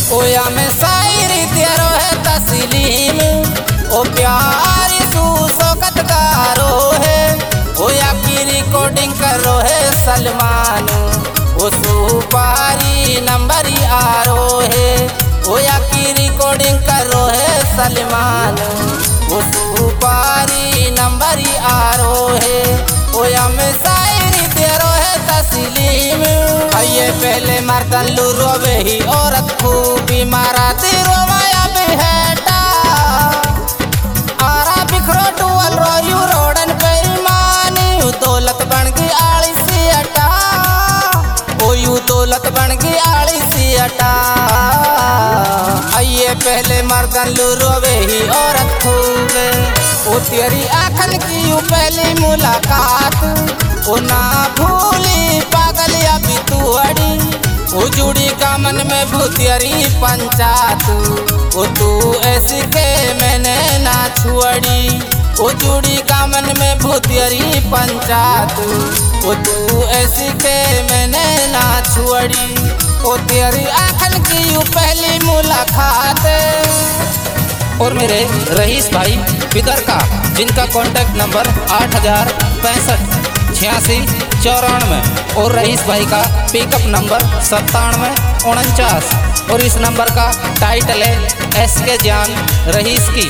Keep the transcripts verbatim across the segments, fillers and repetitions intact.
ओया में शायरी तेरो है तस्लीम, ओ प्यारी सुसोकत गारो है। ओया की रिकॉर्डिंग करो है सलमान, ओ सुपारी नंबर आरो है। ओया की रिकॉर्डिंग करो है सलमान, ओ सुपारी नंबर आरो है। ओया में शायरी तेरो है तस्लीम, आइए पहले मर्दन लू रोवे ही औरत खूबी मारा तेरो माया बेहटा। आरा बिखरो टुअल रोयू रोडन बेईमानी, दौलत बन गई आली सी अटा। ओ यू दौलत बन गई आली सी अटा। आइए पहले मर्दन लू रोवे ही औरत खूबे, ओ तेरी आँखन की यू पहली मुलाकात, ओ ना भूली पागल अभी तू अड़ी। ओ जुड़ी का मन में भूतियरी पंचायत, ओ तू ऐसी के मैंने ना छुअड़ी। ओ जुड़ी का मन में भूतियरी पंचायत, ओ तू ऐसी के मैंने ना छुअड़ी। ओ तेरी आँखन की यू पहली मुलाकात। और मेरे रईस भाई बिदर का, जिनका कॉन्टैक्ट नंबर आठ हजार पैंसठ छियासी चौरानवे, और रईस भाई का पिकअप नंबर सत्तानवे उनचास, और इस नंबर का टाइटल है एस के जान रईस की।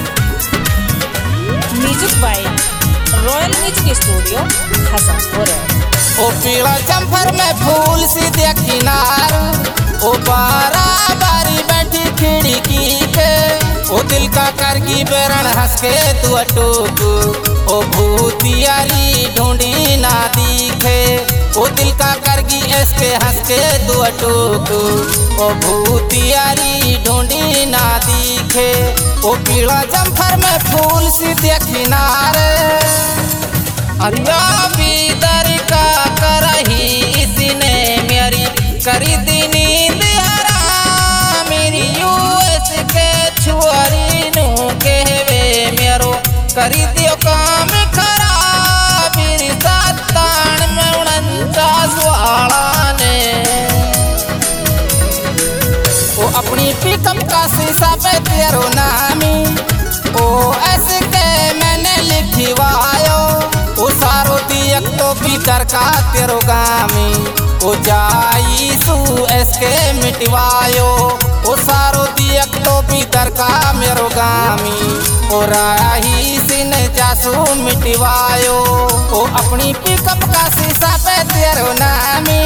Music by royal music studio Hasanpur. ओ पीला जम्फर में फूल सी दे किनार, ओ बारा बारी बैठी खिड़की पे। ओ दिल का करगी बेरन हंस के तू अटूक, ओ भूतियारी ढूंढी ना दिखे। ओ दिल का करगी इसके हंस के तू अटूक, ओ भूतियारी ढूंढी ना दिखे। ओ पीला जम्फर में फूल सी दे किनारे, अरिया बिदर का करही इसने मेरी करी दी नींद हराम। मेरी यूएस के छुआरी नू कहवे मेरो करी दियो काम खराब। मेरी सत्तान में उनचास वाला ने, ओ अपनी पिकअप का शीशा पे तेरो नामी, ओ ऐसे के मैंने लिखवायो। ओ सारो दियक तो भीतर का तेरो गामी, ओ जाई सू इसके मिटवायो। ओ सारो दियक तो भीतर का मेरो गामी, ओ राही सिन जासू मिटवायो। ओ अपनी पिकअप का शीशा पे तेरो नामी।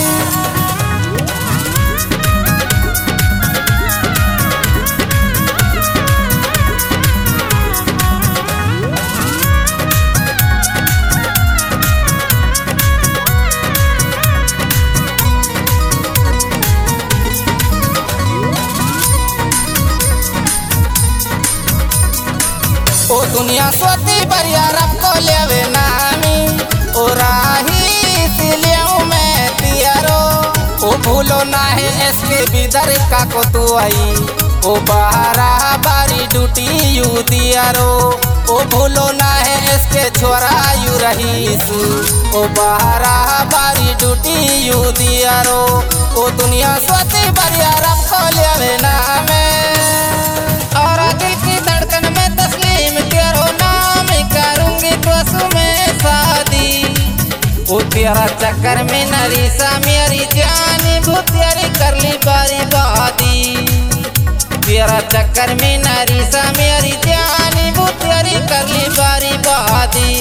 ओ दुनिया सोती बरिया रब को लेवे नामी, ओ राही सिलियों में तियारो। ओ भूलो ना है इसके बिदर का को तू आई, ओ बारा बारी ड्यूटी यू दियारो। ओ भूलो ना है इसके छोरा यू रहीसू, ओ बारा बारी ड्यूटी यू दियारो। ओ दुनिया सोती बरिया रब को लेवे नामे, और दिल की धड़कन में तस्लीम तेरो नाम करूंगी तो में शादी। ओ तेरा चक्कर में नरीसा मेरी जानी भूतियारी कर ली बारी बादी। तेरा चक्कर में नरीसा मेरी जानी भूतियारी कर ली बारी बादी।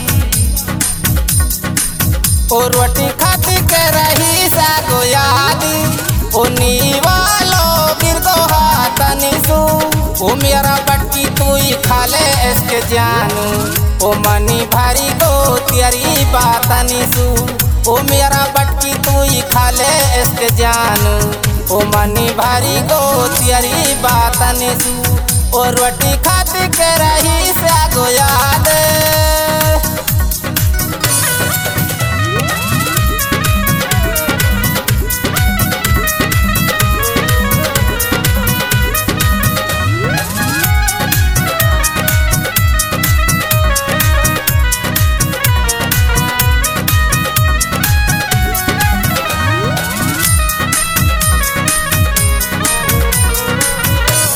ओ रोटी खाती के रही सागो यादी, ओ नीवालो गिरदो हाथनी सू। ओ मेरा बटकी तू ही खा ले इसके जानू, ओ मनी भारी गो तेरी बात निसू। ओ मेरा बटकी तू ही खा ले इसके जानू, ओ मनी भारी गो तेरी बात निसू। ओ रोटी खाती के रही सागो याद।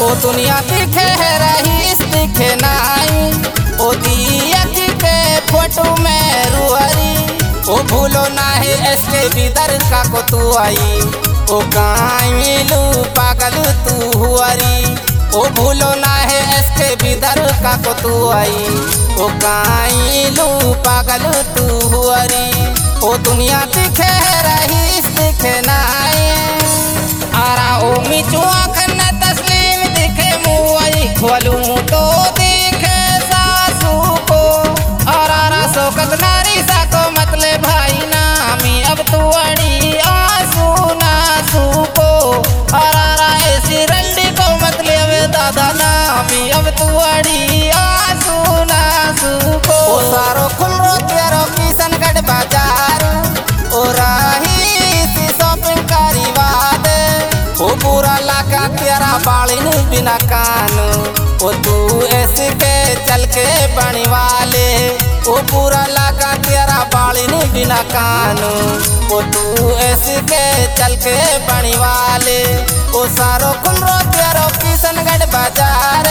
ओ दुनिया दिखे है रहीस दिखे नाई, ओ दिया के फोटो में रुहरी, ओ भूलो नाही इसके भीतर का को तू आई, ओ काइलू पागल तू हुआरी, ओ भूलो नाही इसके भीतर का को तू आई, ओ काइलू पागल तू हुआरी। ओ दुनिया दिखे रहीस दिखे नाई, आरा ओ मिचू आखन तस्लीम दिखे मुआई, खोलू तो दिखे सासू को, और आरा सोकत नारी सा को मतले भाई नामी, अब तू अड़ी आंसू नासू को, और आरा ऐसी रंडी को मतले अब दादा नामी, अब तू अड़ी आंसू नासू को। ओ सारो खुल रो तेरो किशनगढ़ बाजार, ओ राही सी शॉपिंग करी वाद, ओ पूरा लाका तेरा बालिन बिना कान, ओ तू ऐसे के चल के बनी वाले, ओ पूरा लाका तेरा बालिन बिना कान, ओ तू ऐसे के चल के बनी वाले, ओ सारो खुल रो तेरो किशनगढ़ बाजार।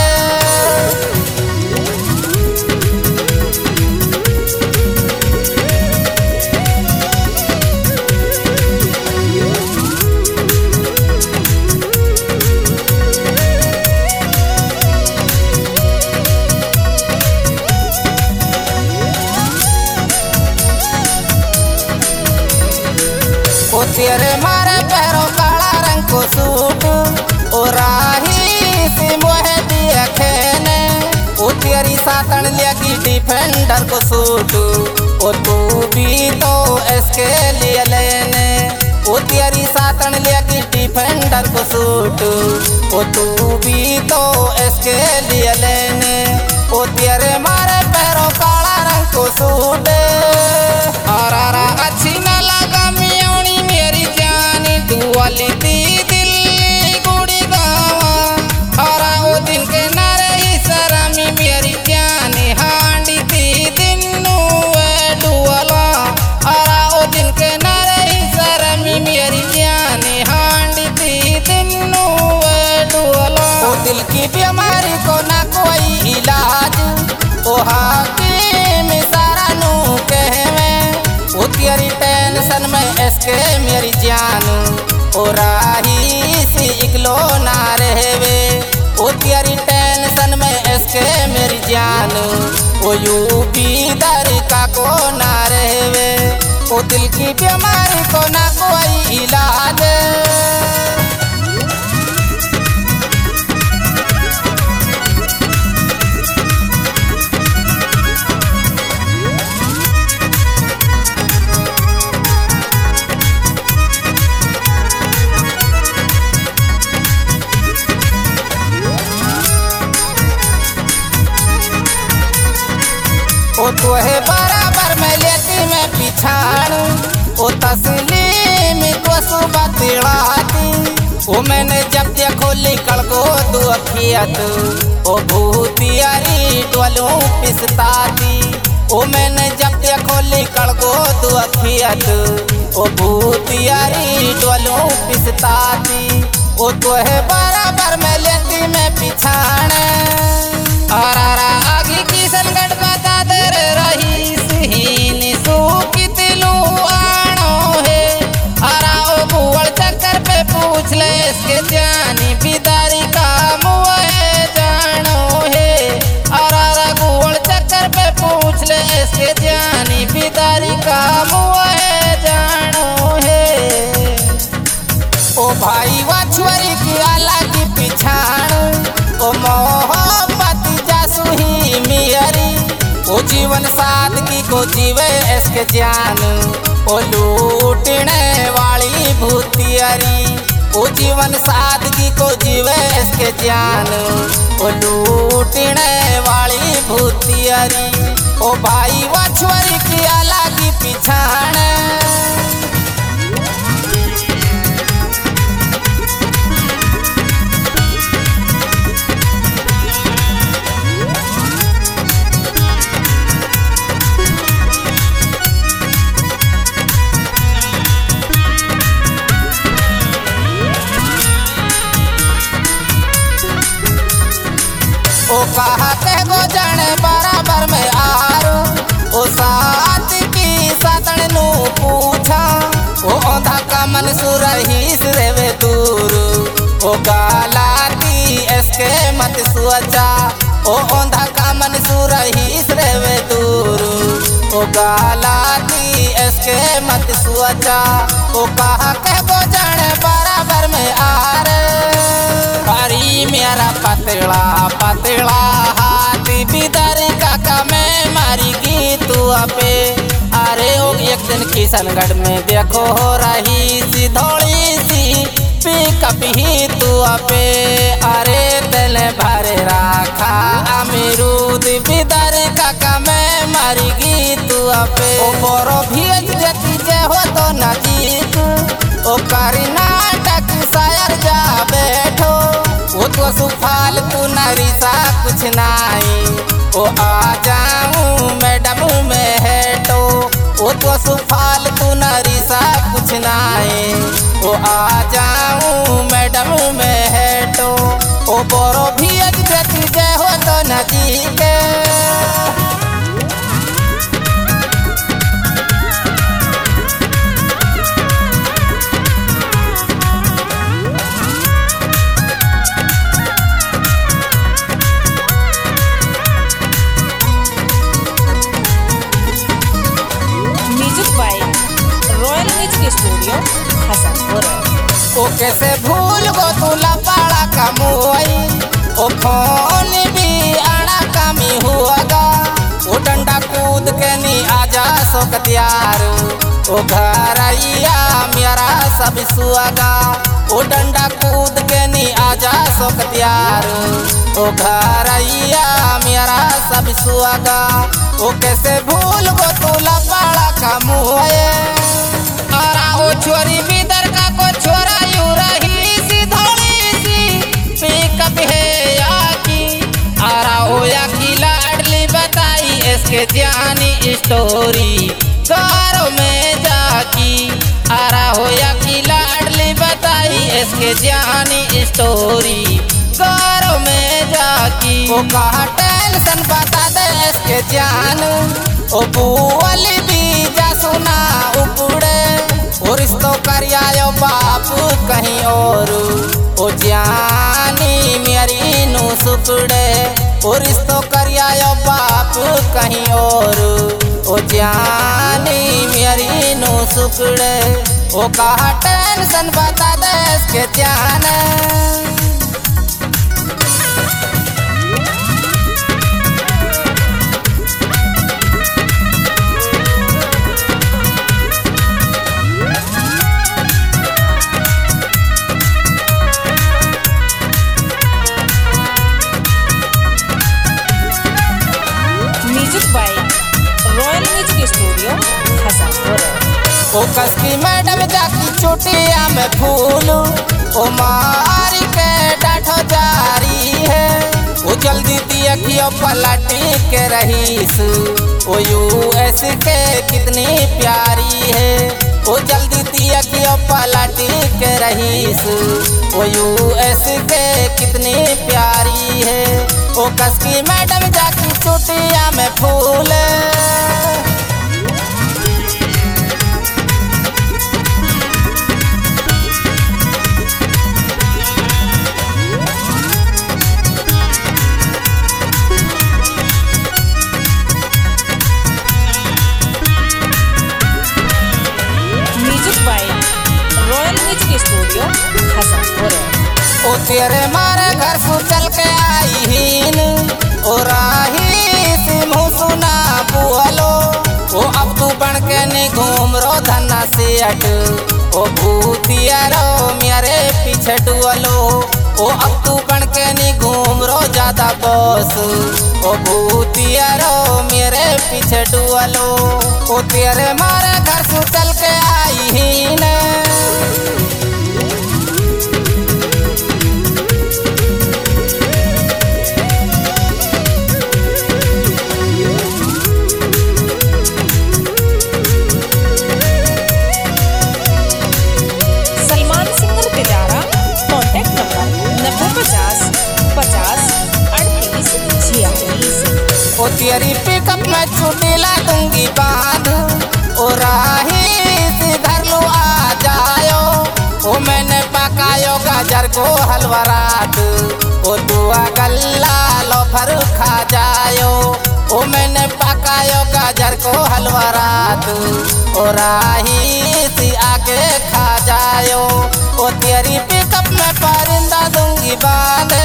ओ तेरे मारे पैरों काला रंग को सूट, ओ राही सी मोहे दिया खेने, ओ तेरी सातन लगी डिफेंडर को सूट, ओ तू भी तो इसके लिए लेने, ओ तेरी सातन लगी डिफेंडर को सूट, ओ तू भी तो इसके लिए लेने, ओ तेरे मारे पैरों काला रंग को सूट। और आरा अच्छी न लगा मियोनी मेरी जानी, दुआली दी दिल गुड़ी गावा, और ओ दिन के न रही शरमी मेरी जानी, हांडी दी दिन नुए डुअला, और ओ दिन के न रही शरमी मेरी जानी, हांडी दी दिन नुए डुअला। ओ दिल की बीमारी को ना कोई इलाज, ओ हाकिम सारा नू कहवे, ओ तेरी टेंशन में इसके मेरी जान, ओ राही सी इकलो ना रहवे, ओ तेरी टेंशन में इसके मेरी जान, ओ यूपी दर का को ना रहवे, ओ दिल की बीमारी को ना कोई इलाज। ओ तोहे बराबर में लेती मैं पिछाड़, ओ तस्लीम को सुबह तिड़ाती, ओ मैंने जब देखो लिकड़ को दो अखियत, ओ भूतियारी टोलू पिसताती, ओ मैंने जब देखो लिकड़ को दो अखियत, ओ भूतियारी टोलू पिसताती, ओ तोहे बराबर में लेती मैं पिछाड़। और आरा आगे किशनगढ़ बता दे रही सीन सूकित लू आनो है, आरा ओ भूगोल चक्कर पे पूछ ले इसके जानी बिदारी का मुए जानो है, और आरा भूगोल चक्कर पे पूछ ले इसके जानी बिदारी का मुए जानो है। ओ भाई वाछुअरी की आला की पिछाड़, ओ मोहब्बत जासुही मियरी, ओ जीवन सादगी को जीवे इसके जान, ओ लूटने वाली भूतियारी, ओ जीवन सादगी को जीवे इसके जान, ओ लूटने वाली भूतियारी, ओ भाई वाछुअरी की आला की पिछाड़। कहा के गो जाने बराबर में आरो ओ साथ की सातन नु पूछा ओ औंधा का मन सुरहीस रेवे दूर ओ गालाती इसके मत सोचा ओ औंधा का मन सुरहीस रेवे दूर ओ गालाती इसके मत सोचा ओ कहा के गो जाने बराबर में आरे हरी मेरा पतला पतला हाथी बिदर काका मैं मारी की तू पे अरे ओ एक दिन किशनगढ़ में देखो हो रही सी धोड़ी सी पिकअप ही तू पे अरे दिल भर रखा अमीरूद बिदर काका मैं मारी की तू पे ओ बोरो भेज देती जे हो तो नजीक ओ कर्नाटक शायर जा बैठो वो तो सुफाल तू नरीसा कुछ नहीं ओ आ जाऊं मैडम में है तो वो तो सुफाल तू नरीसा कुछ नहीं ओ आ जाऊं मैडम में है तो ओ बोरो भी देती जय हो तो नजीक स्टूडियो हसनपुर ओ कैसे भूल गो तुला पाड़ा कमुई ओ फोन भी आड़ा कमी हुआगा ओ डंडा कूद के नी आजा सोकतियार ओ घरैया मेरा सब सुआगा ओ डंडा कूद के नी आजा सोकतियार ओ घरैया मेरा सब सुआगा ओ कैसे भूल गो तुला पाड़ा कमुई ओ छोरी बिदर का को छोरा यू रही सी धोड़ी सी पिकअप है याकी आरा हो या की लाडली बताई इसके जानी स्टोरी कारों में जाकी आरा हो या की लाडली बताई इसके जानी स्टोरी कारों में जाकी ओ कहा टेंशन बता दे इसके जान ओ बुअल भी जा सुना उपड़े और रिश्तों करियायो बाप कहीं और ओ जानी मेरी नु सुकड़े और रिश्तों करियायो बाप कहीं और ओ जानी मेरी नु सुकड़े ओ कहा टेंशन बता दे इसके जान स्टूडियो हसनपुर ओ कसकी मैडम जाकी चोटिया में फूल ओ मारी के डाठो जारी है ओ जल्दी दिया कियो पलटी के रहीस ओ यूएस के कितनी प्यारी है ओ जल्दी दिया कियो पलटी के रहीस ओ यूएस के कितनी प्यारी है ओ कसकी मैडम जाकी चोटिया में फूल स्टूडियो हसनपुर ओ तेरे मारे घर सु चल के आई हीन ओ राही सिमू सुना बुअलो ओ अब तू बन के नी घूम रो धन्ना से अट ओ भूतिया रो मेरे पीछे डुअलो ओ अब तू बन के नी घूम रो ज्यादा बॉस ओ भूतिया रो मेरे पीछे डुअलो ओ तेरे मारे घर सु चल के आई हीन पचास पचास अड़तीस ओ तेरी पिकअप में छुट्टी ला दूंगी बांध, ओ राही घर लो आ जायो, ओ मैंने पकायो गाजर को हलवा रात, ओ दुआ गल्ला लो फर खा जायो, ओ मैंने पकायो गाजर को हलवा रात, ओ राही सी आके खा जायो, ओ तेरी पिकअप में परिंदा दूंगी बांधे।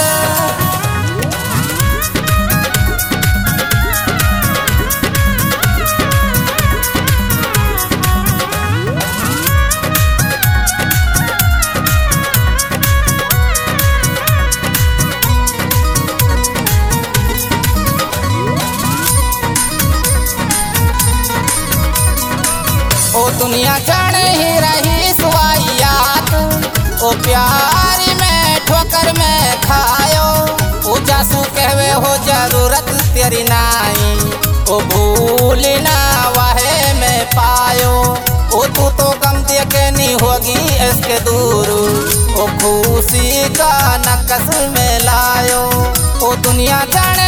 ओ दुनिया जाने ही रही सुवाइयात, ओ प्यारी में ठोकर में खायो, ओ जासू कहवे हो जरूरत तेरी नाई, ओ भूल ना वाहे में पायो, ओ तू तो गम दे के नहीं होगी इसके दूर, ओ खुशी का नकस में लायो, ओ दुनिया जाने